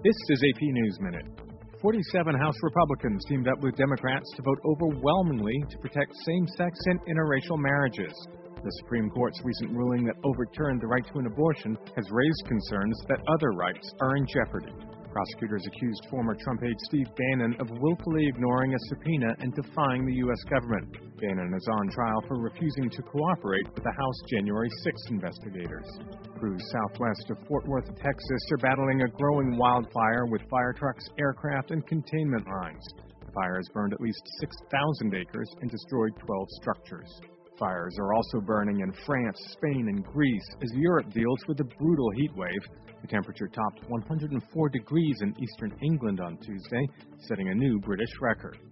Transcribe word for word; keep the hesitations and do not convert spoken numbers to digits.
This is A P News Minute. forty-seven House Republicans teamed up with Democrats to vote overwhelmingly to protect same-sex and interracial marriages. The Supreme Court's recent ruling that overturned the right to an abortion has raised concerns that other rights are in jeopardy. Prosecutors accused former Trump aide Steve Bannon of willfully ignoring a subpoena and defying the U S government. Bannon is on trial for refusing to cooperate with the House January sixth investigators. Crews southwest of Fort Worth, Texas are battling a growing wildfire with fire trucks, aircraft, and containment lines. The fire has burned at least six thousand acres and destroyed twelve structures. Fires are also burning in France, Spain, and Greece as Europe deals with a brutal heat wave. The temperature topped one hundred four degrees in eastern England on Tuesday, setting a new British record.